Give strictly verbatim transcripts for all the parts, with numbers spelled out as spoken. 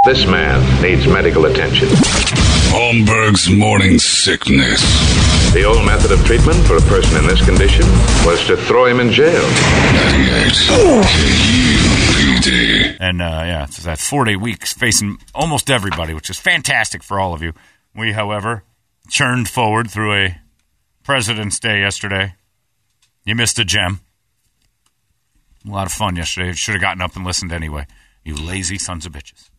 This man needs medical attention. Holmberg's morning sickness. The old method of treatment for a person in this condition was to throw him in jail. ninety-eight K U P D. And, uh, yeah, it's that four-day week facing almost everybody, which is fantastic for all of you. We, however, churned forward through a President's Day yesterday. You missed a gem. A lot of fun yesterday. Should have gotten up and listened anyway. You lazy sons of bitches.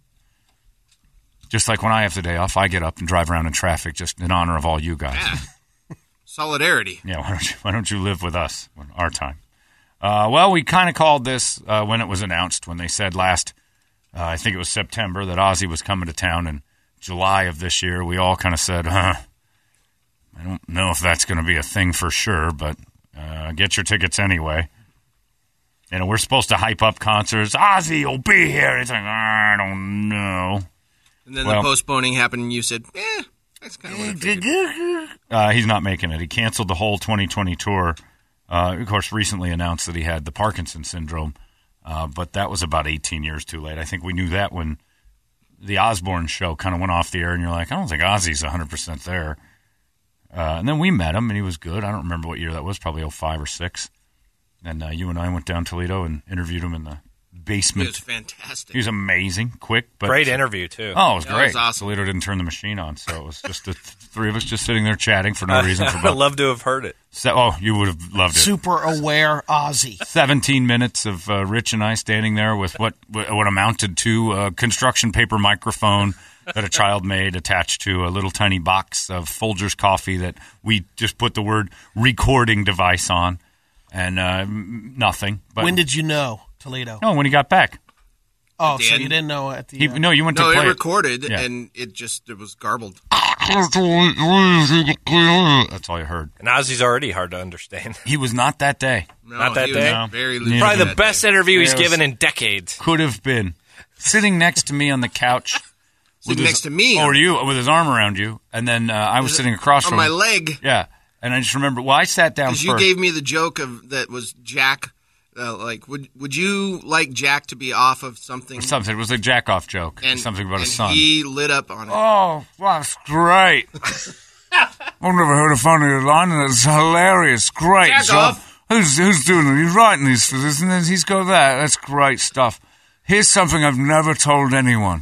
Just like when I have the day off, I get up and drive around in traffic just in honor of all you guys. Yeah. Solidarity. Yeah, why don't you, why don't you live with us our time? Uh, well, we kind of called this uh, when it was announced, when they said last, uh, I think it was September, that Ozzy was coming to town in July of this year. We all kind of said, huh, I don't know if that's going to be a thing for sure, but uh, get your tickets anyway. You know, we're supposed to hype up concerts. Ozzy will be here. It's like, I don't know. And then well, the postponing happened, and you said, eh, that's kind of what I figured. Uh, he's not making it. He canceled the whole twenty twenty tour. Uh, of course, recently announced that he had the Parkinson's syndrome, uh, but that was about eighteen years too late. I think we knew that when the Osbourne show kind of went off the air, and you're like, I don't think Ozzy's one hundred percent there. Uh, and then we met him, and he was good. I don't remember what year that was, probably oh five or six. And uh, you and I went down to Toledo and interviewed him in the basement. It was fantastic. He was amazing, quick. But great interview, too. Oh, it was that great. was awesome. Toledo didn't turn the machine on, so it was just the th- three of us just sitting there chatting for no reason. For I'd love to have heard it. Se- oh, you would have loved it. Super aware Ozzy. seventeen minutes of uh, Rich and I standing there with what what amounted to a construction paper microphone that a child made attached to a little tiny box of Folgers coffee that we just put the word recording device on, and uh, nothing. But when did you know, Toledo? No, when he got back. Oh, At the so end? you didn't know at the He, end? no, you went No, to play it it. recorded, Yeah. and it just it was garbled. That's all you heard. And Ozzy's already hard to understand. He was not that day. No, Not that he day? was very Yeah. lucid Probably the that best day. interview he's Yeah, it was- given in decades. Could have been. Sitting next to me on the couch. Sitting with next his, to me. Or you, with his arm around you. And then uh, I was sitting across on from my him. leg. Yeah. And I just remember, well, I sat down Because first. you gave me the joke of that was Jack. Uh, like, would would you like Jack to be off of something? Something. It was a jack-off joke. And, something about and his son. he lit up on it. Oh, that's great. I've never heard a funnier line, and it's hilarious. Great. Jack So, off. Who's, who's doing it? He's writing these for this, and then he's got that. That's great stuff. Here's something I've never told anyone.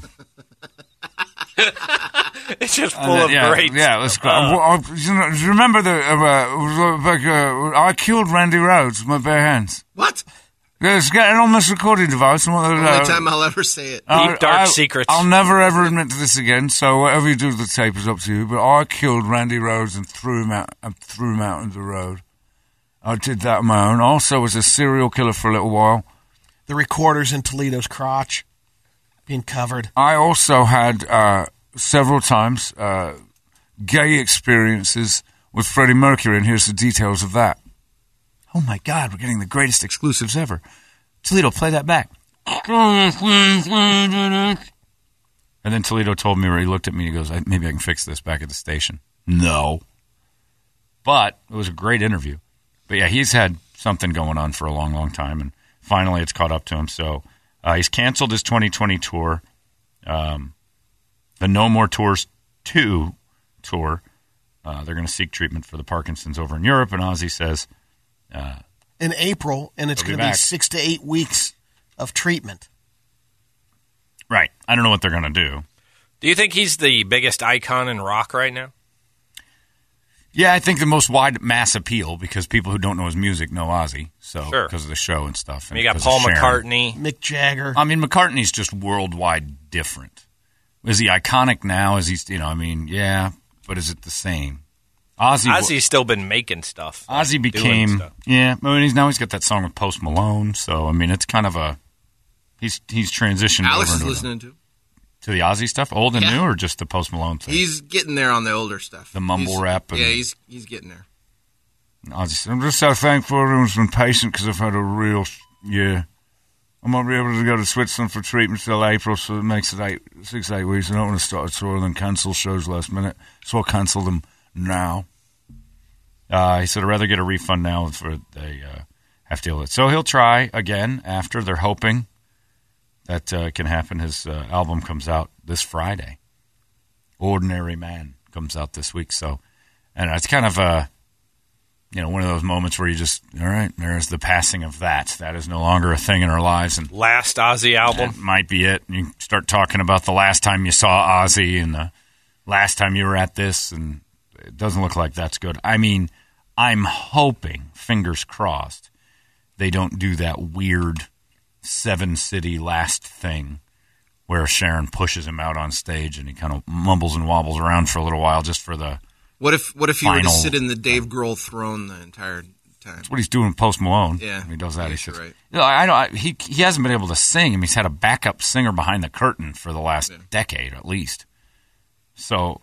It's just full And then- of yeah, great Yeah, let's go. stuff. Uh, I, you know, do you remember the, uh, like, uh, I killed Randy Rhoads with my bare hands. What? Yeah, it's getting on this recording device. And what, Only uh, time I'll ever say it. I- Deep, dark I- secrets. I'll never ever admit to this again. So whatever you do with the tape is up to you. But I killed Randy Rhoads and threw him out. And threw him out into the road. I did that on my own. Also, was a serial killer for a little while. The recorder's in Toledo's crotch, being covered. I also had uh, several times uh, gay experiences with Freddie Mercury, and here's the details of that. Oh my God, we're getting the greatest exclusives ever. Toledo, play that back. And then Toledo told me, or he looked at me, he goes, maybe I can fix this back at the station. No. But it was a great interview. But yeah, he's had something going on for a long, long time, and finally it's caught up to him. So uh, he's canceled his twenty twenty tour, um, the No More Tours two tour. Uh, they're going to seek treatment for the Parkinson's over in Europe, and Ozzy says... Uh, in April, and it's He'll be going to be back. six to eight weeks of treatment. right. I don't know what they're going to do. Do you think he's the biggest icon in rock right now? Yeah, I think the most wide mass appeal, because people who don't know his music know Ozzy, so Sure. because of the show and stuff. And You got because Paul of Sharon. McCartney. Mick Jagger. I mean, McCartney's just worldwide different. Is he iconic now? Is he, you know, I mean, yeah, but is it the same? Ozzy, Ozzy's still been making stuff. like, Ozzy doing became, stuff. yeah. I mean, he's now he's got that song with Post Malone. So I mean, it's kind of a he's he's transitioned Alex over is into listening to. to the Ozzy stuff, old and Yeah. new, or just the Post Malone thing. He's getting there on the older stuff. The mumble He's- rap and- yeah, he's he's getting there. Ozzy said, I'm just so thankful everyone's been patient because I've had a real year. I might be able to go to Switzerland for treatment till April, so it makes it eight, six, eight weeks. I don't want to start a tour and then cancel shows last minute, so I'll cancel them now. Uh, he said, I'd rather get a refund now for they uh, have to deal with it. So he'll try again after. They're hoping that uh, can happen. His uh, album comes out this Friday. Ordinary Man comes out this week. So, and it's kind of a, you know, one of those moments where you just, all right, there's the passing of that. That is no longer a thing in our lives. And Last Ozzy album. that might be it. And you start talking about the last time you saw Ozzy and the last time you were at this, and it doesn't look like that's good. I mean, I'm hoping, fingers crossed, they don't do that weird seven-city last thing where Sharon pushes him out on stage and he kind of mumbles and wobbles around for a little while just for the What if what if you were to Final- sit in the Dave Grohl throne the entire time? That's what he's doing with Post Malone. Yeah. When he does that. I He guess sits, you're right. you know, I, I, he, he hasn't been able to sing. I mean, he's had a backup singer behind the curtain for the last Yeah. decade at least. So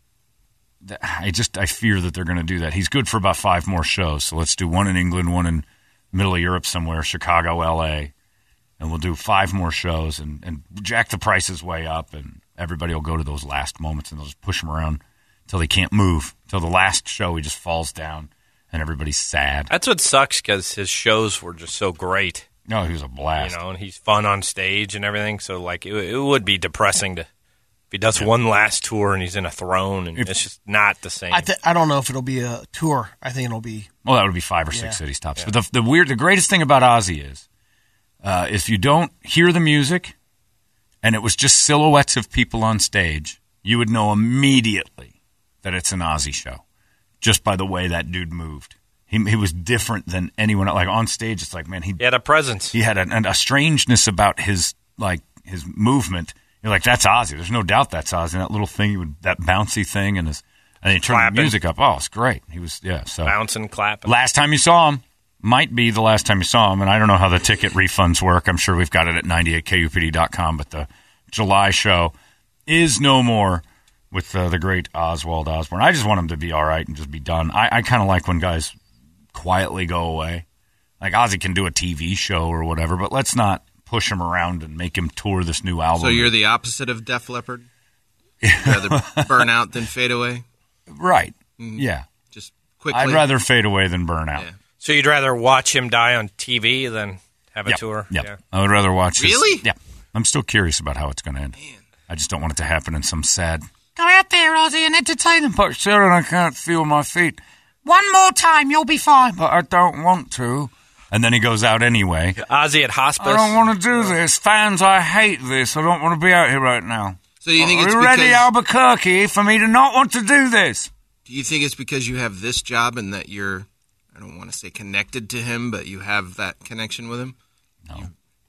th- I just I fear that they're going to do that. He's good for about five more shows. So let's do one in England, one in middle of Europe somewhere, Chicago, L A, and we'll do five more shows and, and jack the prices way up, and everybody will go to those last moments and they'll just push him around until they can't move. Until the last show, he just falls down and everybody's sad. That's what sucks because his shows were just so great, No, he was a blast. you know, and he's fun on stage and everything. So, like, it, it would be depressing to if he does one last tour and he's in a throne and If- it's just not the same. I th- I don't know if it'll be a tour. I think it'll be Well, that would be five or six Yeah. cities tops. But the, the weird, the greatest thing about Ozzy is, uh, if you don't hear the music, and it was just silhouettes of people on stage, you would know immediately that it's an Ozzy show, just by the way that dude moved. He he was different than anyone. Like on stage, it's like, man, he he had a presence. he had an, a strangeness about his like his movement. You're like, that's Ozzy. There's no doubt that's Ozzy. That little thing, he would, that bouncy thing, and his and he turned Clapping. the music up. Oh, it's great. He was yeah. So Bouncing, clapping. last time you saw him might be the last time you saw him, and I don't know how the ticket refunds work. I'm sure we've got it at ninety-eight K U P D dot com, but the July show is no more with uh, the great Oswald Osborne. I just want him to be all right and just be done. I, I kind of like when guys quietly go away. Like Ozzy can do a T V show or whatever, but let's not push him around and make him tour this new album. So you're the opposite of Def Leppard? You'd rather burn out than fade away? right. Yeah. Just quickly. I'd rather fade away than burn out. Yeah. So you'd rather watch him die on T V than have a Yep. tour? Yep. Yeah. I would rather watch his- Really? Yeah. I'm still curious about how it's going to end. I just don't want it to happen in some sad, go out there, Ozzy, and entertain them. But Sharon, I can't feel my feet. One more time, you'll be fine. But I don't want to. And then he goes out anyway. Ozzy at hospice. I don't want to do this. Fans, I hate this. I don't want to be out here right now. So you think Are it's you ready, because Albuquerque, for me to not want to do this? do you think it's because you have this job and that you're I don't want to say connected to him, but you have that connection with him? No.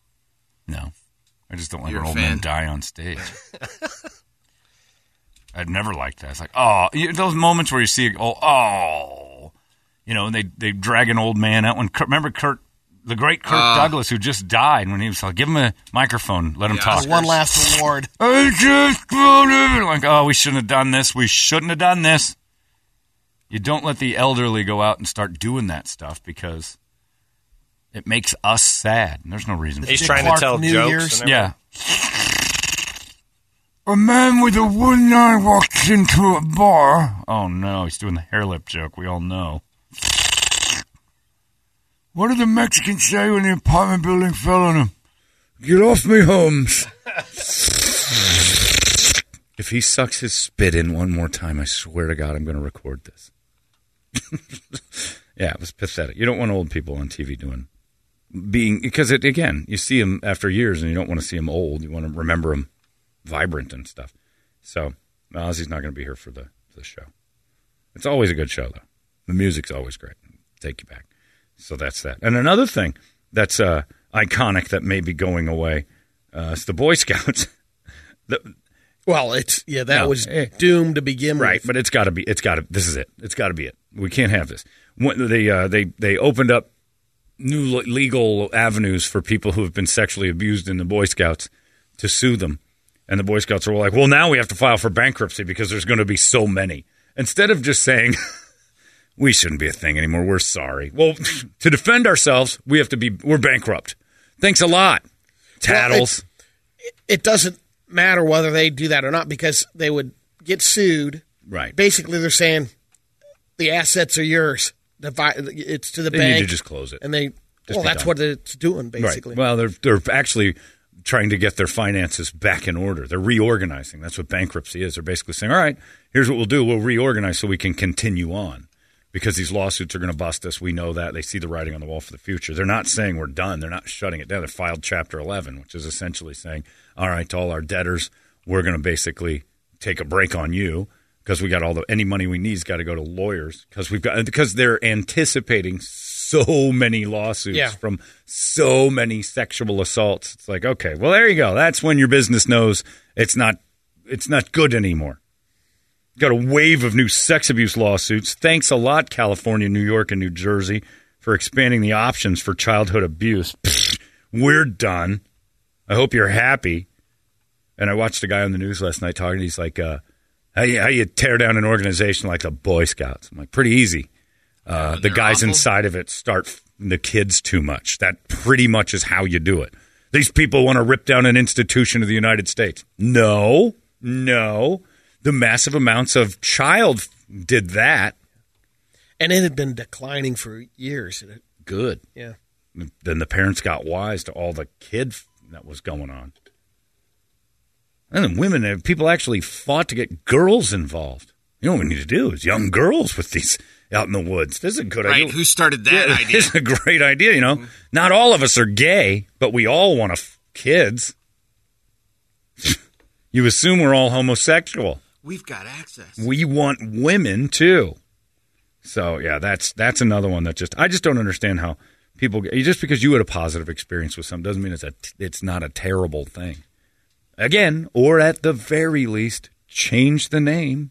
No. I just don't want You're an a old fan. man die on stage. I'd never liked that. It's like, oh, you, those moments where you see, oh, oh, you know, and they, they drag an old man out. When Kurt, remember Kurt, the great Kirk Uh, Douglas, who just died, when he was like, give him a microphone, let him Yeah. talk. one last award. I just wanted- like, oh, we shouldn't have done this. We shouldn't have done this. You don't let the elderly go out and start doing that stuff because it makes us sad. And there's no reason for He's it. trying Clark to tell New jokes. Year's. And Yeah. A man with a wooden eye walks into a bar. Oh, no. He's doing the hair lip joke. We all know. What did the Mexicans say when the apartment building fell on him? Get off me, Holmes. If he sucks his spit in one more time, I swear to God, I'm going to record this. Yeah, it was pathetic. You don't want old people on T V doing being because it again, you see them after years, and you don't want to see them old. You want to remember them vibrant and stuff. So Ozzy's not going to be here for the for the show. It's always a good show, though. The music's always great. Take you back. So that's that. And another thing that's uh, iconic that may be going away uh, is the Boy Scouts. the, Well, it's yeah, that No, was eh. doomed to begin Right, with. but it's got to be. It's got to. This is it. It's got to be it. We can't have this. When they uh, they they opened up new le- legal avenues for people who have been sexually abused in the Boy Scouts to sue them, and the Boy Scouts are like, well, now we have to file for bankruptcy because there's going to be so many. Instead of just saying we shouldn't be a thing anymore, we're sorry. Well, to defend ourselves, we have to be. We're bankrupt. Thanks a lot, tattles. Well, it, it doesn't matter whether they do that or not because they would get sued. Right. Basically, they're saying the assets are yours. The vi- It's to the They bank. need to just close it. And they, Just well, be that's done. what it's doing, basically. Right. Well, they're they're actually trying to get their finances back in order. They're reorganizing. That's what bankruptcy is. They're basically saying, all right, here's what we'll do. We'll reorganize so we can continue on because these lawsuits are going to bust us. We know that. They see the writing on the wall for the future. They're not saying we're done. They're not shutting it down. They filed Chapter eleven, which is essentially saying, all right, to all our debtors, we're going to basically take a break on you because we got all the any money we need's got to go to lawyers because we've got because they're anticipating so many lawsuits Yeah. from so many sexual assaults. It's like, okay, well, there you go. That's when your business knows it's not it's not good anymore. Got a wave of new sex abuse lawsuits. Thanks a lot, California, New York, and New Jersey, for expanding the options for childhood abuse. Pfft, we're done. I hope you're happy. And I watched a guy on the news last night talking. He's like, uh, how, you, how you tear down an organization like the Boy Scouts? I'm like, pretty easy. Uh, the they're guys awful? inside of it start f- the kids too much. That pretty much is how you do it. These people want to rip down an institution of the United States. No, no. The massive amounts of child f- did that. And it had been declining for years. And it, Good. yeah. Then the parents got wise to all the kid f- that was going on. And then women, uh, people actually fought to get girls involved. You know what we need to do is young girls with these out in the woods. This is a good Right, idea. who started that Yeah, idea? It's a great idea, you know. Not all of us are gay, but we all want to f- kids. You assume we're all homosexual. We've got access. We want women too. So yeah, that's that's another one that just I just don't understand how people get, just because you had a positive experience with something doesn't mean it's a it's not a terrible thing. Again, or at the very least, change the name.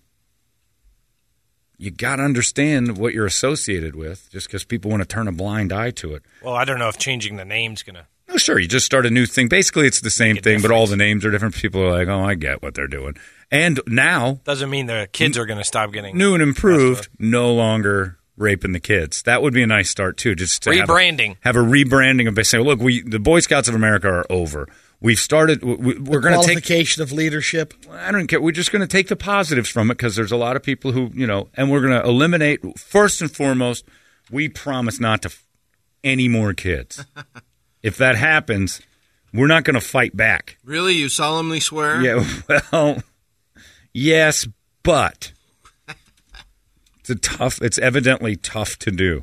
You got to understand what you're associated with. Just because people want to turn a blind eye to it. Well, I don't know if changing the name's going to. No, sure. You just start a new thing. Basically, it's the same Make a thing, but all difference. the names are different. People are like, oh, I get what they're doing. And now, Doesn't mean the kids are going to stop getting new and improved, messed no longer raping the kids. That would be a nice start, too. Just to have a- Rebranding. Have a, rebranding of saying, look, we the Boy Scouts of America are over. We've started, we, we're going to take, Qualification of leadership. I don't care. We're just going to take the positives from it because there's a lot of people who, you know, and we're going to eliminate, first and foremost, we promise not to f- any more kids. If that happens, we're not going to fight back. Really? You solemnly swear? Yeah, well, yes, but it's a tough, it's evidently tough to do.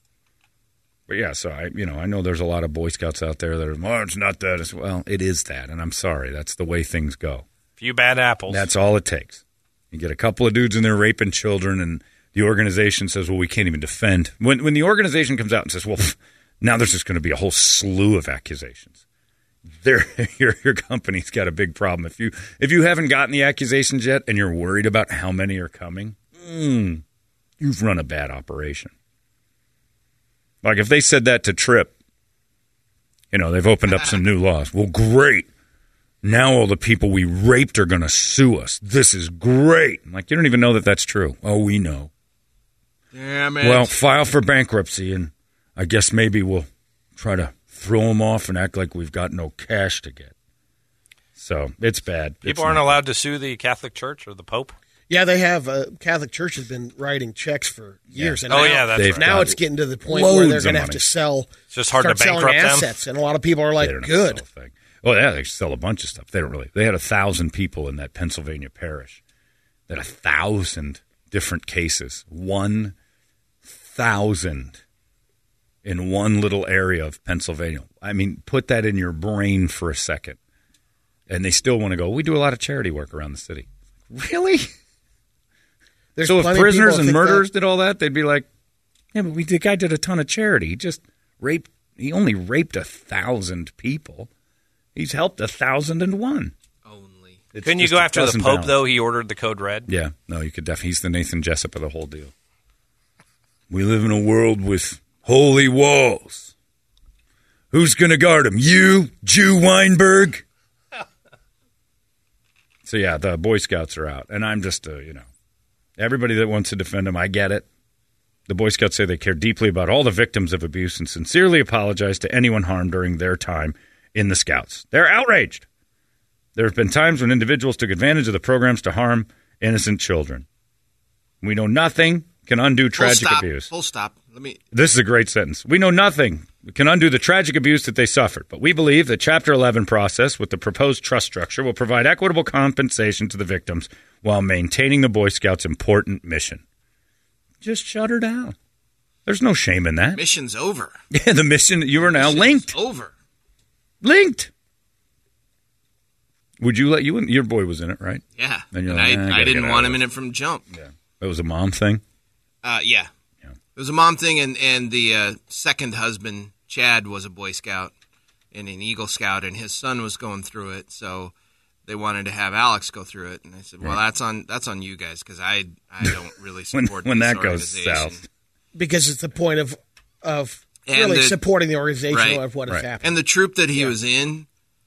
But yeah, so I, you know, I know there's a lot of Boy Scouts out there that are, oh, it's not that. It's, well, it is that, and I'm sorry. That's the way things go. Few bad apples. That's all it takes. You get a couple of dudes in there raping children, and the organization says, well, we can't even defend. When when the organization comes out and says, well, pff, now there's just going to be a whole slew of accusations. There, your your company's got a big problem. If you if you haven't gotten the accusations yet, and you're worried about how many are coming, mm, you've run a bad operation. Like if they said that to Tripp, you know, they've opened up some new laws. Well, great. Now all the people we raped are going to sue us. This is great. I'm like, you don't even know that that's true. Oh, we know. Damn it. Well, file for bankruptcy, and I guess maybe we'll try to throw them off and act like we've got no cash to get. So it's bad. People It's aren't not- allowed to sue the Catholic Church or the Pope. Yeah, they have. Uh, Catholic Church has been writing checks for years. And Oh, now, yeah, that's They've right. now got it's getting to the point where they're loads of going to have money. to sell. It's just hard to start selling bankrupt them. assets, and a lot of people are like, They don't have to "Good." sell a thing. Oh, yeah, they sell a bunch of stuff. They don't really. They had a thousand people in that Pennsylvania parish. They had a thousand different cases. One thousand in one little area of Pennsylvania. I mean, put that in your brain for a second. And they still want to go, we do a lot of charity work around the city. Really? There's So if plenty of prisoners people and think murderers that- did all that, they'd be like, yeah, but we, the guy did a ton of charity. He just raped, he only raped a thousand people. He's helped a thousand and one. Only. It's Couldn't you just go a after the dozen Pope, balance. though? He ordered the code red. Yeah, no, you could definitely. He's the Nathan Jessup of the whole deal. We live in a world with holy walls. Who's going to guard them? You, Jew Weinberg? So, yeah, the Boy Scouts are out. And I'm just, uh, you know, everybody that wants to defend them, I get it. The Boy Scouts say they care deeply about all the victims of abuse and sincerely apologize to anyone harmed during their time in the Scouts. They're outraged. There have been times when individuals took advantage of the programs to harm innocent children. We know nothing can undo Full tragic stop. abuse. Full stop. Let me. This is a great sentence. We know nothing can undo the tragic abuse that they suffered. But we believe the Chapter eleven process with the proposed trust structure will provide equitable compensation to the victims while maintaining the Boy Scouts' important mission. Just shut her down. There's no shame in that. Mission's over. Yeah, the mission, you are now Mission's linked. over. Linked. Would you let you? Your boy was in it, right? Yeah. And And, you're like, I, "Nah, I I gotta didn't get want out him of in it from jump. Yeah. That was a mom thing. Uh, yeah. Yeah. It was a mom thing, and, and the uh, second husband, Chad, was a Boy Scout and an Eagle Scout, and his son was going through it, so they wanted to have Alex go through it. And I said, well, Right. that's on that's on you guys, because I, I don't really When, support when this that goes organization. south. Because it's the point of of And really the- supporting the organization Right. of what has Right. happened. And the troop that he was in,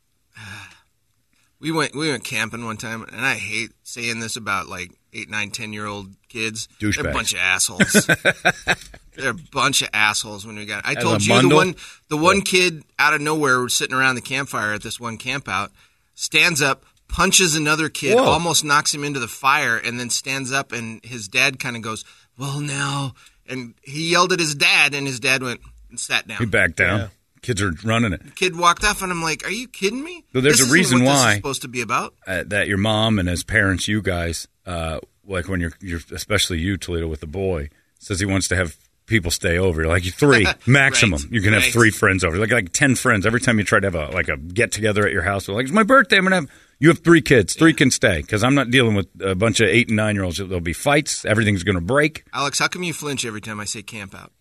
we went we went camping one time, and I hate saying this about like eight, nine, ten year old kids. They're Douchebags. a bunch of assholes. They're a bunch of assholes when we got. I As told a you bundle? the one the one kid out of nowhere sitting around the campfire at this one camp out stands up, punches another kid, Whoa. almost knocks him into the fire, and then stands up, and his dad kind of goes, "Well, now," and he yelled at his dad, and his dad went and sat down. He backed down. Yeah. Kids are running it. Kid walked off, and I'm like, "Are you kidding me?" Well, there's This a isn't reason what this why- is supposed to be about. Uh, that your mom and as parents, you guys, uh, like when you're, you're, especially you, Toledo, with the boy, says he wants to have people stay over. You're like, three maximum. Right, You can have right. three friends over. Like like ten friends. Every time you try to have a like a get together at your house, they're like, it's my birthday. I'm gonna have. You have three kids. Three can stay because I'm not dealing with a bunch of eight and nine year olds. There'll be fights. Everything's gonna break. Alex, how come you flinch every time I say camp out?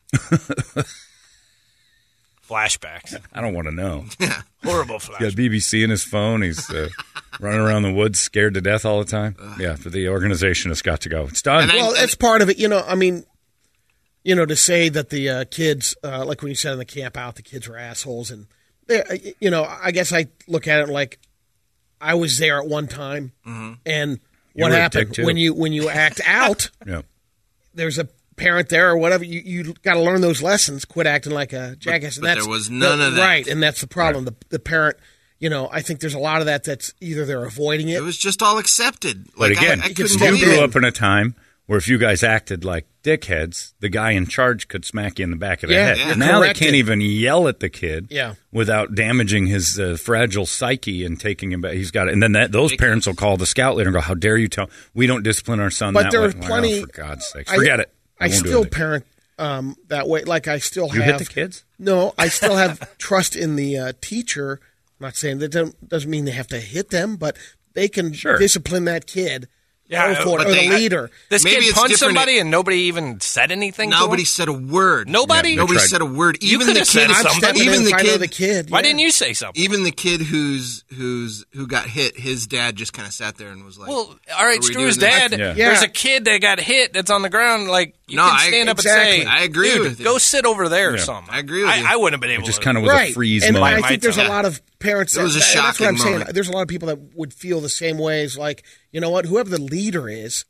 Flashbacks. I don't want to know. Horrible He's got flashbacks. B B C in his phone. He's uh, running around the woods, scared to death all the time. Yeah, the organization has got to go. It's done. And I- Well, that's part of it. You know, I mean, you know, to say that the uh, kids, uh, like when you said in the camp out, the kids were assholes, and they, you know, I guess I look at it like I was there at one time, and what were a happened dick, too. when you when you act out, yeah. there's a parent there or whatever. You you got to learn those lessons. Quit acting like a jackass. but and that's, there was none of that. right, and that's the problem. The the parent. You know, I think there's a lot of that that's either they're avoiding it. It was just all accepted. But Like, again, I, I you couldn't can you still believe grew it. up in a time where if you guys acted like dickheads, the guy in charge could smack you in the back of the Yeah, head. yeah. Now they Corrected. can't even yell at the kid Yeah. without damaging his uh, fragile psyche and taking him back. He's got it. And then that, those parents will call the scout leader and go, how dare you tell we don't discipline our son But that there way. are I'm like, plenty- oh, for God's sakes. I- Forget it. I, won't do still anything. parent um, that way. Like I still You have hit the kids? No, I still have trust in the uh, teacher. I'm not saying that don't, doesn't mean they have to hit them, but they can Sure. discipline that kid. Yeah, Go for it, but or they- the leader. This Maybe kid it's punched different- somebody and nobody even said anything Nobody to him? said a word. Nobody? Yeah, Nobody tried- said a word. You Even could the have kid. said I'm something. stepping Even in the if I know kid. the kid. Why yeah. didn't you say something? Even the kid who's who's who got hit. His dad just kind of sat there and was like, Well, all right, Are we screw his doing this? dad. Yeah. Yeah. There's a kid that got hit that's on the ground. Like, you No, can I- stand up exactly. and say, I agree Dude, with you. go sit over there or Yeah. something. I agree with I, you. I wouldn't have been able It just to. kind of was Right. a freeze and moment. I My think there's time. a lot of parents. It was that, a that's what shocking I'm saying. moment. There's a lot of people that would feel the same ways. Like, you know what? Whoever the leader is,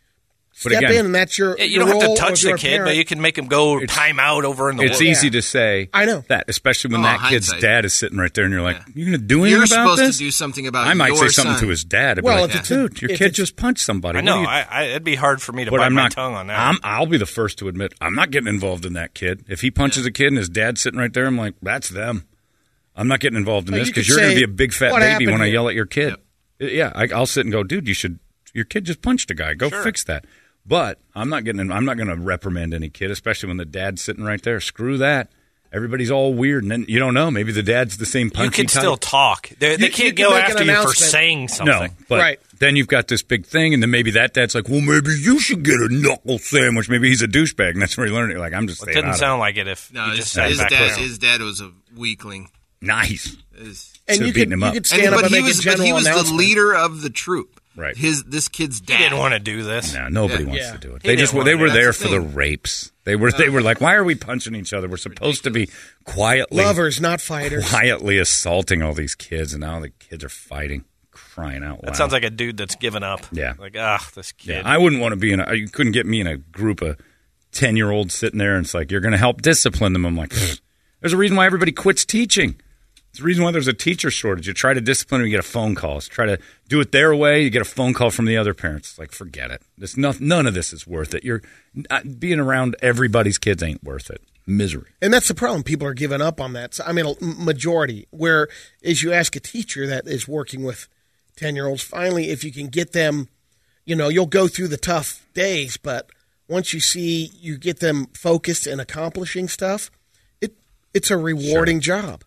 But step again- in, and that's your. Yeah, you your don't have role to touch if you're the a kid, parent. but you can make him go time out over in the It's woods. easy Yeah. to say I know. that, especially when Oh, that kid's hindsight. dad is sitting right there and you're like, Yeah. you going to do anything You're about supposed this? to do something about I might your say something son. to his dad. I'd be Well, like, if it's- dude, your if kid it's- just punched somebody. I What know. do you- I, I, it'd be hard for me to But bite I'm my not. tongue on that. I'm, I'll be the first to admit I'm not getting involved in that kid. If he punches a kid and his dad's sitting right there, I'm like, that's them. I'm not getting involved in No, this you because could you're going to say, be a big fat "What baby happened when I here?" yell at your kid. Yeah, I, I'll sit and go, dude, you should. Your kid just punched a guy. Go Sure. fix that. But I'm not getting. I'm not going to reprimand any kid, especially when the dad's sitting right there. Screw that. Everybody's all weird, and then you don't know. Maybe the dad's the same punchy you can type. still talk. They, You- they you can't can go make an after you for announcement. saying something. No, but Right. then you've got this big thing, and then maybe that dad's like, well, maybe you should get a knuckle sandwich. Maybe he's a douchebag, and that's where he learned it. Like, I'm just It saying. didn't out of sound like it if No, you his, just sat his back dad. down. His dad was a weakling. it. Nice. His- and Should've you beaten could, him you up. could and, stand up but and he make was, a but general he was the announcement. leader of the troop. Right. His this kid's dad. He didn't want to do this. No, nobody Yeah. wants Yeah. to do it. He They just didn't they want were to. there That's for the the thing. rapes. They were they were like, why are we punching each other? We're supposed to be quietly Lovers, not fighters. quietly assaulting all these kids, and now the kids are fighting, crying out loud. That sounds like a dude that's given up. Yeah. Like, ah, this kid. Yeah, I wouldn't want to be in a. You couldn't get me in a group of ten year olds sitting there, and it's like you're going to help discipline them. I'm like, there's a reason why everybody quits teaching. It's the reason why there's a teacher shortage. You try to discipline them, you get a phone call. So try to do it their way, you get a phone call from the other parents. It's like, forget it. This no, none of this is worth it. You're uh, being around everybody's kids ain't worth it. Misery. And that's the problem. People are giving up on that. So, I mean, a majority. Where, as you ask a teacher that is working with ten-year-olds, finally, if you can get them, you know, you'll go through the tough days, but once you see you get them focused and accomplishing stuff, it it's a rewarding sure. job.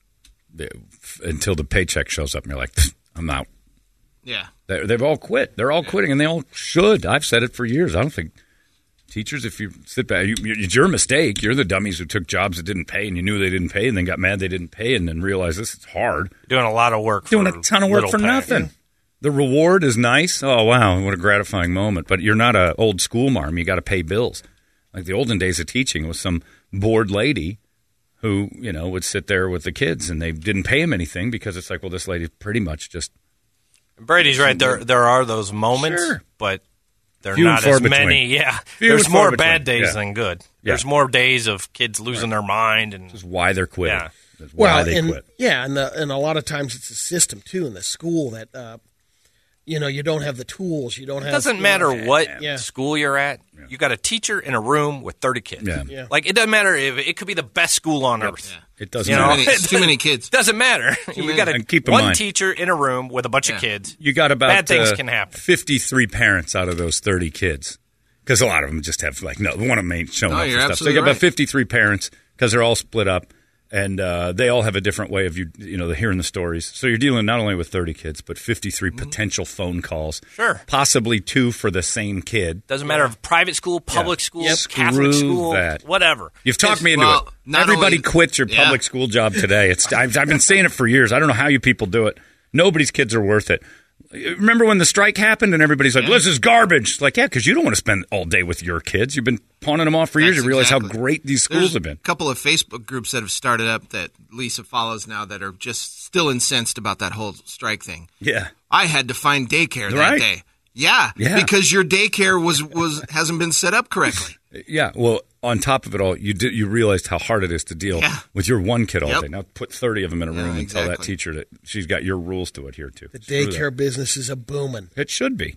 Until the paycheck shows up and you're like, I'm out. Yeah. They're, they've all quit. They're all quitting, and they all should. I've said it for years. I don't think teachers, if you sit back, you, it's your mistake. You're the dummies who took jobs that didn't pay, and you knew they didn't pay, and then got mad they didn't pay, and then realized this is hard. Doing a lot of work for Doing a ton of work for pay. nothing. The reward is nice. Oh, wow, what a gratifying moment. But you're not an old school marm. You got to pay bills. Like the olden days of teaching was some bored lady who, you know, would sit there with the kids, and they didn't pay him anything because it's like, well, this lady pretty much just... Brady's right. There there are those moments, sure. but they're Few not as between. many. Yeah. Few There's more bad between. days yeah. than good. Yeah. There's more days of kids losing right. their mind. And this is why they're quitting. Yeah. That's why well, they and, quit. Yeah, and, the, and a lot of times it's a system, too, in the school that, uh, you know, you don't have the tools. You don't it have... It doesn't you matter know, what yeah. school you're at. Yeah. You got a teacher in a room with thirty kids. Yeah. Yeah. Like, it doesn't matter if it could be the best school on Yep. earth. Yeah. It doesn't You matter. know? Too many, it's too many kids. Doesn't matter. You got a, And keep in one mind- teacher in a room with a bunch Yeah. of kids. You got about Bad things uh, can happen. fifty-three parents out of those thirty kids. Because a lot of them just have, like, no, one of them ain't showing No, up you're for stuff. So you absolutely got about right. fifty-three parents because they're all split up. And uh, they all have a different way of you, you know, hearing the stories. So you're dealing not only with thirty kids, but fifty-three Mm-hmm. potential phone calls. Sure. Possibly two for the same kid. Doesn't matter if private school, public Yeah. school, Yep. Catholic Screw school, that. whatever. You've talked me into well, it. not Everybody only- quits your Yeah. public school job today. It's I've, I've been saying it for years. I don't know how you people do it. Nobody's kids are worth it. Remember when the strike happened and everybody's like, Yeah. this is garbage. It's like, yeah, because you don't want to spend all day with your kids. You've been pawning them off for years. That's You realize exactly. how great these schools There's have been. a couple of Facebook groups that have started up that Lisa follows now that are just still incensed about that whole strike thing. Yeah. I had to find daycare that Right. day. Yeah, Yeah. because your daycare was, was hasn't been set up correctly. Yeah. Well, on top of it all, you did, you realized how hard it is to deal Yeah. with your one kid all Yep. day. Now put thirty of them in a Yeah, room and tell that exactly. teacher that she's got your rules to adhere to. The Screw that. daycare business is a booming. It should be.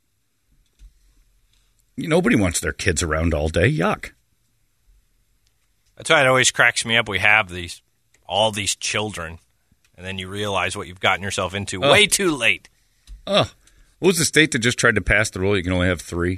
Nobody wants their kids around all day. Yuck. That's why it always cracks me up. We have these all these children, and then you realize what you've gotten yourself into Oh. way too late. Oh, what was the state that just tried to pass the rule you can only have three?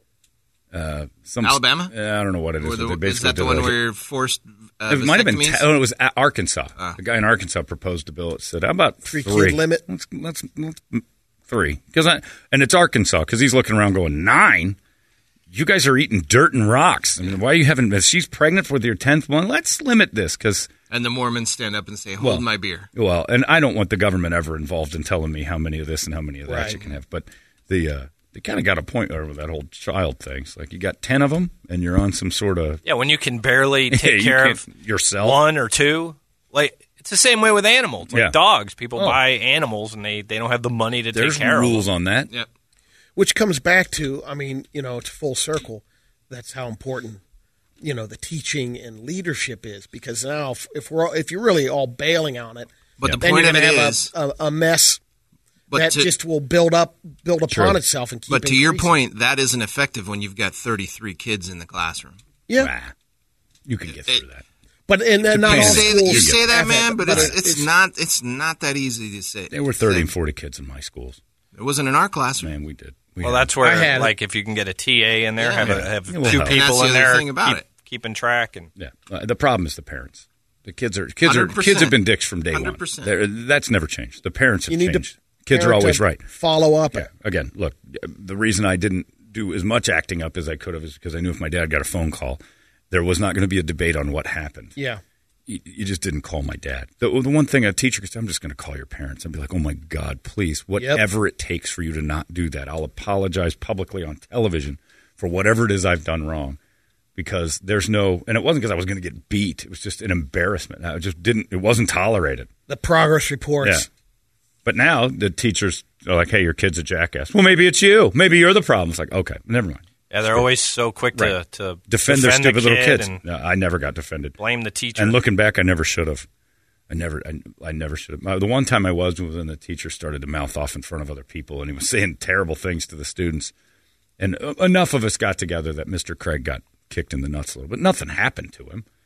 Uh, some Alabama? Uh, I don't know what it is. Or the- but they is that basically the one did where you're forced uh, it might have been. vasectomies? Ta- oh, it was a- Arkansas. Ah. The guy in Arkansas proposed a bill that said, "How about Three three kid limit? Let's let's, let's three because I and it's Arkansas because he's looking around going nine. You guys are eating dirt and rocks. I mean, why you haven't? If she's pregnant with your tenth one, let's limit this because." And the Mormons stand up and say, "Hold Well, my beer." Well, and I don't want the government ever involved in telling me how many of this and how many of that Right. you can have. But the uh, they kind of got a point over that whole child thing. It's like you got ten of them, and you're on some sort of Yeah, when you can barely take you care can't- of yourself. one or two, like it's the same way with animals, like Yeah. dogs. People Oh. buy animals and they, they don't have the money to There's take care rules of them. on that. Yep. Which comes back to, I mean, you know, it's full circle. That's how important, you know, the teaching and leadership is. Because now, if, if we're all, if you're really all bailing on it, But the then point you're of going to it have is, a, a, a mess but that to, just will build up, build upon True. itself and keep. but to your increasing. point, that isn't effective when you've got thirty-three kids in the classroom. yeah. Nah, you can get It- through that. But and then not You all say, schools you say that, have man, but but it's, it's not it's not that easy to say. There were thirty and forty kids in my schools. It wasn't in our classroom. Man, we did. We Well, had- that's where, I had it. like, if you can get a T A in there, Yeah. have, a, Yeah. have Yeah, well, two and people that's the in other there thing about keep, it. keeping track. And Yeah, uh, the problem is the parents. The kids are kids are one hundred percent. kids have been dicks from day one hundred one. percent. They're- That's never changed. The parents have You need changed. to Kids are parent always to right. Follow up. Yeah. Again, look, the reason I didn't do as much acting up as I could have is because I knew if my dad got a phone call, there was not going to be a debate on what happened. Yeah. You, you just didn't call my dad. The, the one thing a teacher could say, I'm just going to call your parents and be like, oh my God, please, whatever it takes for you to not do that. I'll apologize publicly on television for whatever it is I've done wrong. Because there's no, and it wasn't because I was going to get beat. It was just an embarrassment. I just didn't, it wasn't tolerated. The progress reports. Yeah. But now the teachers are like, hey, your kid's a jackass. Well, maybe it's you. Maybe you're the problem. It's like, okay, never mind. yeah, they're always so quick to, Right. to Defend their the stupid little kid kids. and No, I never got defended. blame the teacher. And looking back, I never should have. I never, I, I never should have. The one time I was was when the teacher started to mouth off in front of other people, and he was saying terrible things to the students. And uh, enough of us got together that Mister Craig got kicked in the nuts a little bit. Nothing happened to him.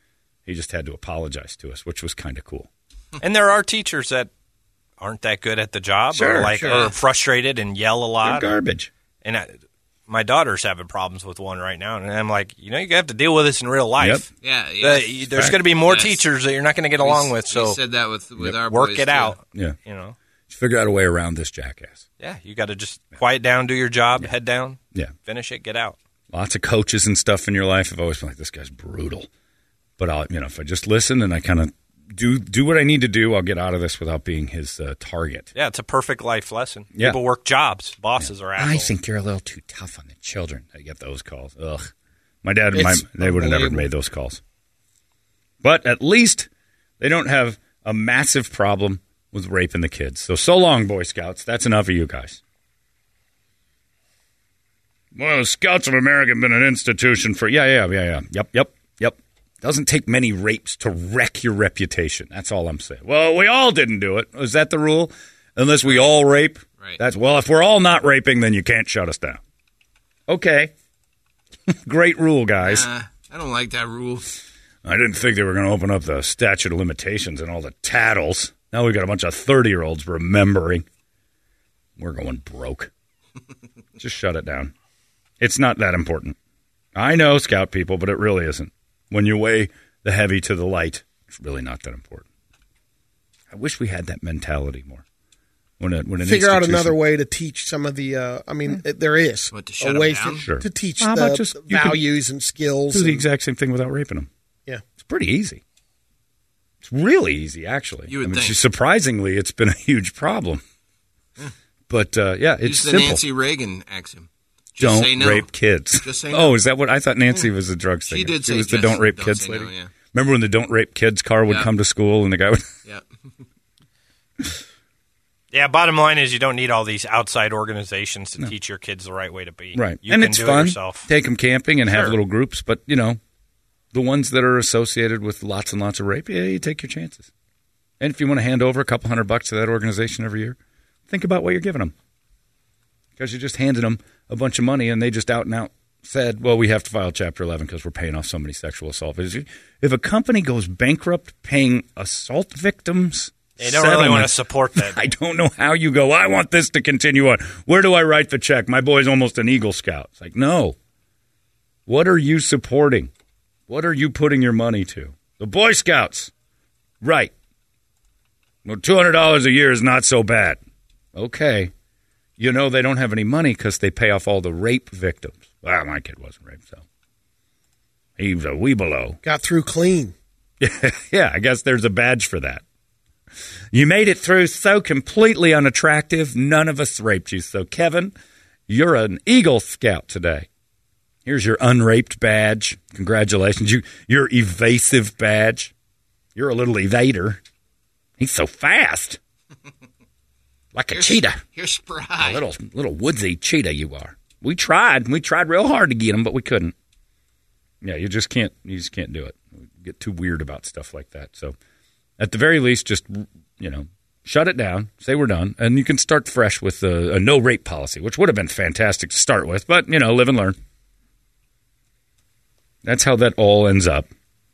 He just had to apologize to us, which was kind of cool. And there are teachers that aren't that good at the job, Sure, or like sure. are frustrated and yell a They're lot. garbage. And I, my daughter's having problems with one right now, and I'm like, you know, you have to deal with this in real life. Yeah, Uh, yeah. you- there's going to be more Yes. teachers that you're not going to get along with. So we said that with with our work boys, it too. out. Yeah. You know. Just figure out a way around this jackass. Yeah, you got to just quiet down, do your job, head down, Yeah. finish it, get out. Lots of coaches and stuff in your life have always been like, this guy's brutal. But I'll, you know, if I just listen and I kind of do do what I need to do, I'll get out of this without being his uh, target. Yeah, it's a perfect life lesson. Yeah. People work jobs. Bosses are assholes. I think you're a little too tough on the children. I get those calls. Ugh. My dad and my, It's they would have never unbelievable. made those calls. But at least they don't have a massive problem with raping the kids. So, so long, Boy Scouts. That's enough of you guys. Well, the Scouts of America have been an institution for... Yeah, yeah, yeah, yeah. Yep, yep, yep. Doesn't take many rapes to wreck your reputation. That's all I'm saying. Well, we all didn't do it. Is that the rule? Unless we all rape? Right. That's well, if we're all not raping, then you can't shut us down. Okay. Great rule, guys. Uh, I don't like that rule. I didn't think they were going to open up the statute of limitations and all the tattles. Now we've got a bunch of thirty-year-olds remembering. We're going broke. Just shut it down. It's not that important. I know, Scout people, but it really isn't. When you weigh the heavy to the light, it's really not that important. I wish we had that mentality more. When, a, when an Figure out institution- another way to teach some of the. Uh, I mean, it- there is What, to shut a 'em way down? to, Sure. to teach How the about just- you could values and skills. do the and- exact same thing without raping them. yeah. It's pretty easy. It's really easy, actually. You would I mean, think. surprisingly, it's been a huge problem. But uh, yeah, it's Use the simple. Nancy Reagan axiom. Just Don't say no. rape kids. Just say Oh, no. is that what I thought? Nancy was a drug She singer. did She say was the just "Don't rape don't kids" say lady. no, yeah. Remember when the "Don't rape kids" car would Yeah. come to school and the guy would? Yeah. Yeah, bottom line is you don't need all these outside organizations to teach your kids the right way to be. Right, You and can it's do fun. it yourself. Take them camping and have Sure. little groups, but you know, the ones that are associated with lots and lots of rape, yeah, you take your chances. And if you want to hand over a couple hundred bucks to that organization every year, think about what you're giving them. Because you're just handing them a bunch of money, and they just out and out said, well, we have to file Chapter eleven because we're paying off so many sexual assault victims. If a company goes bankrupt paying assault victims, They don't really want to settlements, support that. I don't know how you go, I want this to continue on. Where do I write the check? My boy's almost an Eagle Scout. It's like, no. What are you supporting? What are you putting your money to? The Boy Scouts. Right. Well, two hundred dollars a year is not so bad. Okay. You know they don't have any money because they pay off all the rape victims. Well, my kid wasn't raped, so. He was a wee below. Got through clean. Yeah, I guess there's a badge for that. You made it through so completely unattractive, none of us raped you. So, Kevin, you're an Eagle Scout today. Here's your unraped badge. Congratulations. You, your evasive badge. You're a little evader. He's so fast. Like a You're- cheetah. You're spry. A little, little woodsy cheetah you are. We tried. We tried real hard to get him, but we couldn't. Yeah, you just can't. You just can't do it. You get too weird about stuff like that. So, at the very least, just you know, shut it down. Say we're done, and you can start fresh with a, a no rape policy, which would have been fantastic to start with. But you know, live and learn. That's how that all ends up.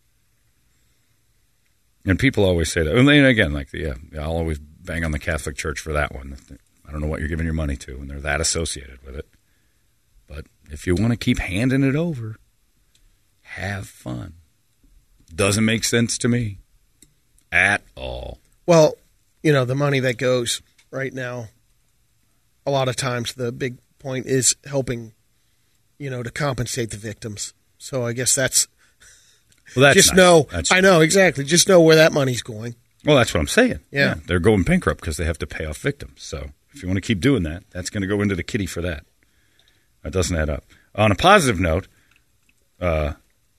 And people always say that. And then again, like yeah, I'll always bang on the Catholic Church for that one. I don't know what you're giving your money to, and they're that associated with it. But if you want to keep handing it over, have fun. Doesn't make sense to me at all. Well, you know, the money that goes right now, a lot of times the big point is helping, you know, to compensate the victims. So I guess that's, Well, that's just nice. know, That's, I know, exactly. Just know where that money's going. Well, that's what I'm saying. Yeah. They're going bankrupt because they have to pay off victims. So if you want to keep doing that, that's going to go into the kitty for that. That doesn't add up. On a positive note, uh,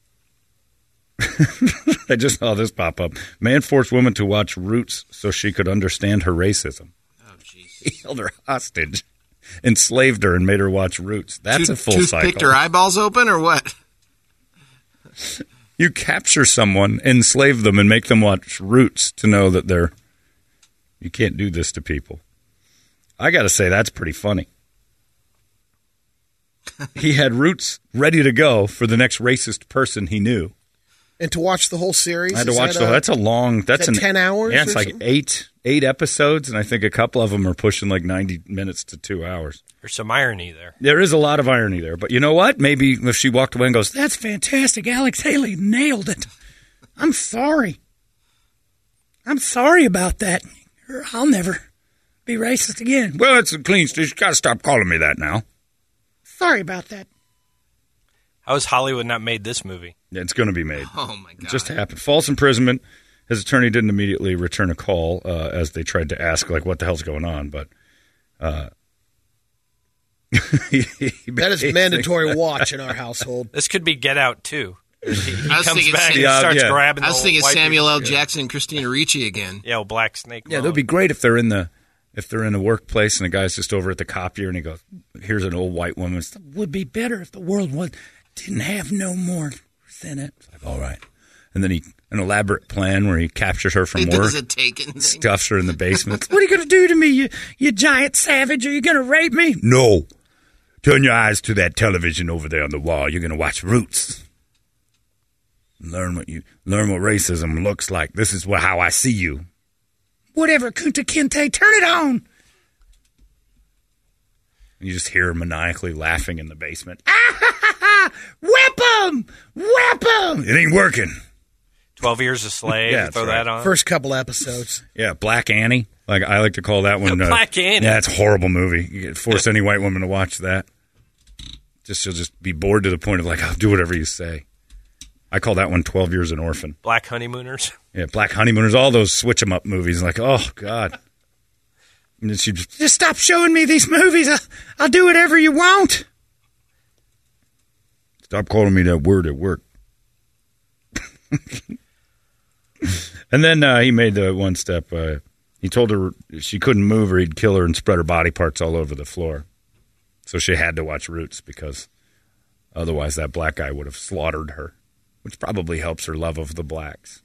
I just saw this pop up. Man forced woman to watch Roots so she could understand her racism. Oh, Jesus. He held her hostage, enslaved her, and made her watch Roots. That's Tooth- a full toothpicked cycle. her eyeballs open or what? You capture someone, enslave them, and make them watch Roots to know that they're. You can't do this to people. I got to say, that's pretty funny. He had Roots ready to go for the next racist person he knew. And to watch the whole series? I had to is watch that the. a- That's a long. That's that an ten hours Yeah, it's or like something? eight eight episodes, and I think a couple of them are pushing like ninety minutes to two hours. There's some irony there. There is a lot of irony there, but you know what? Maybe if she walked away and goes, "That's fantastic, Alex Haley nailed it." I'm sorry. I'm sorry about that. I'll never be racist again. Well, it's a clean. You got to stop calling me that now. Sorry about that. How has Hollywood not made this movie? It's going to be made. Oh, my God. It just happened. False imprisonment. His attorney didn't immediately return a call uh, as they tried to ask, like, what the hell's going on? But uh, That is mandatory watch in our household. This could be Get Out, too. He, he I was comes thinking back and he Yeah, starts yeah. grabbing I was the thinking white Samuel people. L. Jackson and Christina Ricci again. Yeah, well, Black Snake. Yeah, Moan. that'd be great if they're in the if they're in the workplace and the guy's just over at the copier and he goes, "Here's an old white woman." It would be better if the world was didn't have no more in it. It's like, all right, and then he an elaborate plan where he captures her from He work, does a taken thing. stuffs her in the basement. What are you going to do to me, you you giant savage? Are you going to rape me? No. Turn your eyes to that television over there on the wall. You're going to watch Roots. Learn what you learn what racism looks like. This is what, how I see you. Whatever, Kunta Kinte, turn it on. And you just hear her maniacally laughing in the basement. Ah, ha, ha, ha! Whip him! Whip him! It ain't working. Twelve Years a Slave. Yeah, that's throw right. that on. First couple episodes. Yeah, Black Annie. Like I like to call that one. Uh, Black Annie. Yeah, it's a horrible movie. You could force any white woman to watch that. Just she'll just be bored to the point of like, I'll do whatever you say. I call that one twelve Years an Orphan. Black Honeymooners. Yeah, Black Honeymooners, all those switch 'em up movies. Like, oh, God. And then she just, just stop showing me these movies. I'll, I'll do whatever you want. Stop calling me that word at work. And then uh, he made the one step. Uh, he told her she couldn't move or he'd kill her and spread her body parts all over the floor. So she had to watch Roots because otherwise that black guy would have slaughtered her, which probably helps her love of the blacks.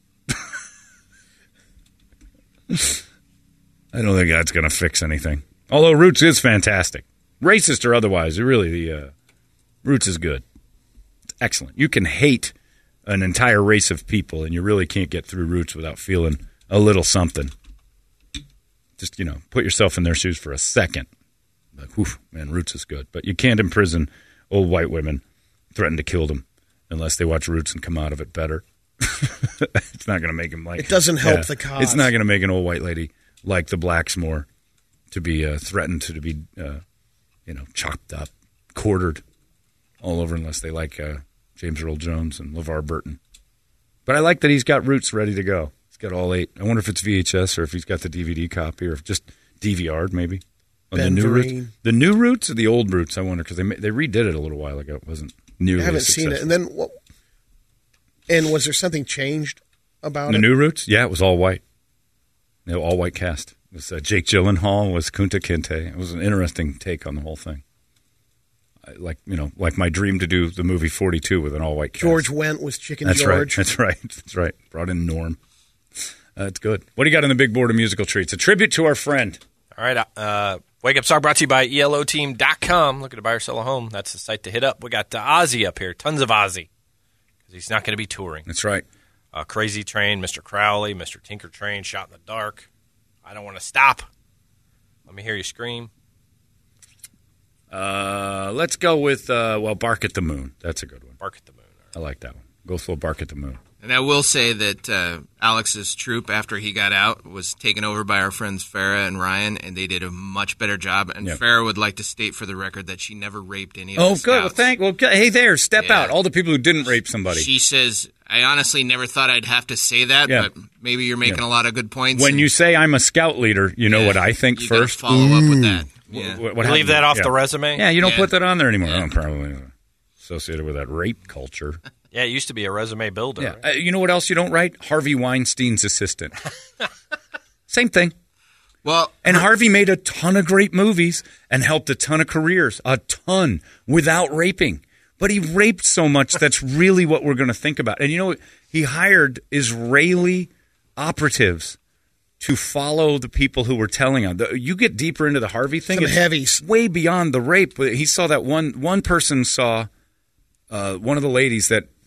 I don't think that's going to fix anything. Although Roots is fantastic. Racist or otherwise, it really, the uh, Roots is good. It's excellent. You can hate an entire race of people, and you really can't get through Roots without feeling a little something. Just, you know, put yourself in their shoes for a second. Like, whew, man, Roots is good. But you can't imprison old white women, threaten to kill them, unless they watch Roots and come out of it better. It's not going to make them like... It doesn't help yeah, the cause. It's not going to make an old white lady like the blacks more to be uh, threatened to, to be, uh, you know, chopped up, quartered all over unless they like uh, James Earl Jones and LeVar Burton. But I like that he's got Roots ready to go. He's got all eight. I wonder if it's V H S or if he's got the D V D copy or if just D V R'd maybe. On the Ben new Vereen. Roots, the new Roots or the old Roots? I wonder because they ma- they redid it a little while ago. It wasn't nearly. I haven't as seen it. And successful. then what? And was there something changed about The it? new Roots, yeah, it was all white. No, all white cast. It was uh, Jake Gyllenhaal was Kunta Kinte. It was an interesting take on the whole thing. I, like you know, like my dream to do the movie forty-two with an all white cast. George Wendt was Chicken That's George. right. That's right. That's right. Brought in Norm. Uh, it's good. What do you got on the big board of musical treats? A tribute to our friend. All right. Uh, Wake Up Star brought to you by E L O team dot com. Looking to buy or sell a home. That's the site to hit up. We got uh, Ozzy up here. Tons of Ozzy. Because he's not going to be touring. That's right. Uh, Crazy Train, Mister Crowley, Mister Tinker Train, Shot in the Dark. I Don't Want to Stop. Let me hear you scream. Uh, let's go with, uh, well, Bark at the Moon. That's a good one. Bark at the Moon. I like that one. Go full Bark at the Moon. And I will say that uh, Alex's troupe, after he got out, was taken over by our friends Farrah and Ryan, and they did a much better job. And Yeah. Farrah would like to state for the record that she never raped any of Oh, the good. Well, scouts. thank. Well, good. Hey, there. Step Yeah. out. All the people who didn't rape somebody. She says, I honestly never thought I'd have to say that, Yeah. but maybe you're making Yeah. a lot of good points. when and you say I'm a scout leader, you know Yeah, what I think you gotta first. follow up with that. Yeah. What, what You leave happened? that off Yeah. the resume? Yeah, you don't Yeah. put that on there anymore. Yeah. Oh, probably associated with that rape culture. Yeah, it used to be a resume builder. Yeah. right? Uh, you know what else you don't write? Harvey Weinstein's assistant. Same thing. Well, And Harvey made a ton of great movies and helped a ton of careers, a ton, without raping. But he raped so much, that's really what we're going to think about. And you know, he hired Israeli operatives to follow the people who were telling him. The- You get deeper into the Harvey thing. Some it's heavies. way beyond the rape. But he saw that one, one person saw uh, one of the ladies that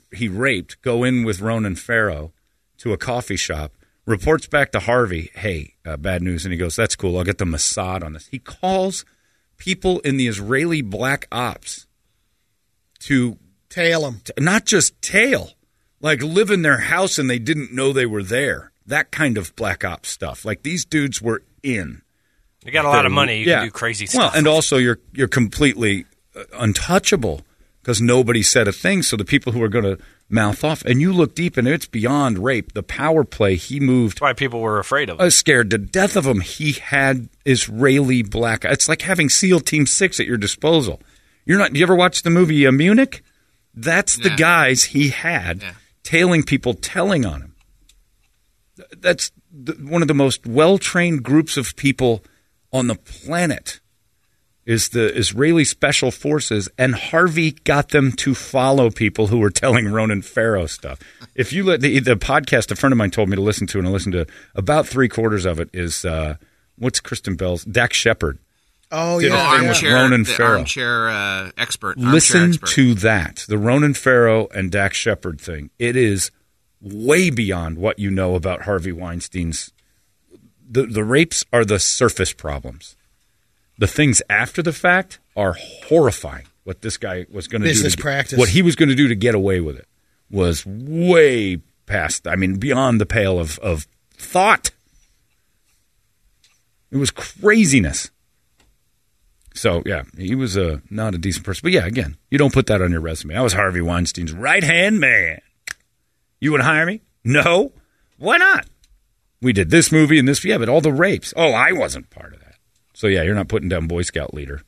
he raped go in with Ronan Farrow to a coffee shop, reports back to Harvey, hey, uh, bad news, and he goes, that's cool, I'll get the Mossad on this. He calls people in the Israeli black ops to tail them. To, not just tail, like live in their house and they didn't know they were there. That kind of black ops stuff. Like these dudes were in. You got a lot of money. You yeah. can do crazy stuff. Well, and also you're you're completely uh, untouchable because nobody said a thing. So the people who are going to mouth off, and you look deep, and it's beyond rape. The power play he moved. That's why people were afraid of him. I was scared to death of him. He had Israeli black. It's like having SEAL Team Six at your disposal. You're not. You ever watch the movie uh, Munich? That's the Yeah. guys he had Yeah. tailing people, telling on him. That's the, one of the most well-trained groups of people on the planet is the Israeli Special Forces, and Harvey got them to follow people who were telling Ronan Farrow stuff. If you let the, the podcast, a friend of mine told me to listen to, and I listened to about three quarters of it, is uh, what's Kristen Bell's? Dax Shepard. Oh, Did yeah. a thing yeah. with Armchair, Ronan the Farrow. armchair uh, expert. Armchair Listen expert. to that. The Ronan Farrow and Dax Shepard thing. It is way beyond what you know about Harvey Weinstein's. The, the rapes are the surface problems. The things after the fact are horrifying. What this guy was going to do. Business to, practice. What he was going to do to get away with it was way past, I mean, beyond the pale of, of thought. It was craziness. So, yeah, he was a, not a decent person. But, yeah, again, you don't put that on your resume. I was Harvey Weinstein's right-hand man. You would hire me? No. Why not? We did this movie and this. Yeah, but all the rapes. Oh, I wasn't part of that. So, yeah, you're not putting down Boy Scout leader.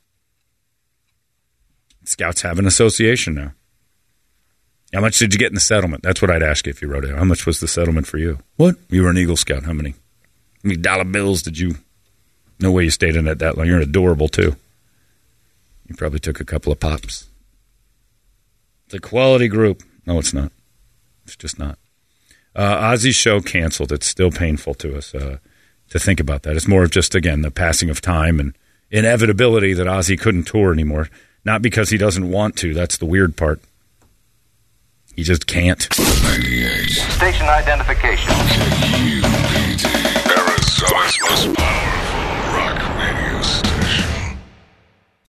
Scouts have an association now. How much did you get in the settlement? That's what I'd ask you if you wrote it. How much was the settlement for you? What? You were an Eagle Scout. How many? How many dollar bills did you? No way you stayed in it that long. You're adorable, too. You probably took a couple of pops. It's a quality group. No, it's not. It's just not. Uh, Ozzy's show canceled. It's still painful to us uh, to think about that. It's more of just, again, the passing of time and inevitability that Ozzy couldn't tour anymore. Not because he doesn't want to. That's the weird part. He just can't. ninety-eight. Station identification. K U P D. Arizona's most powerful rock radio station.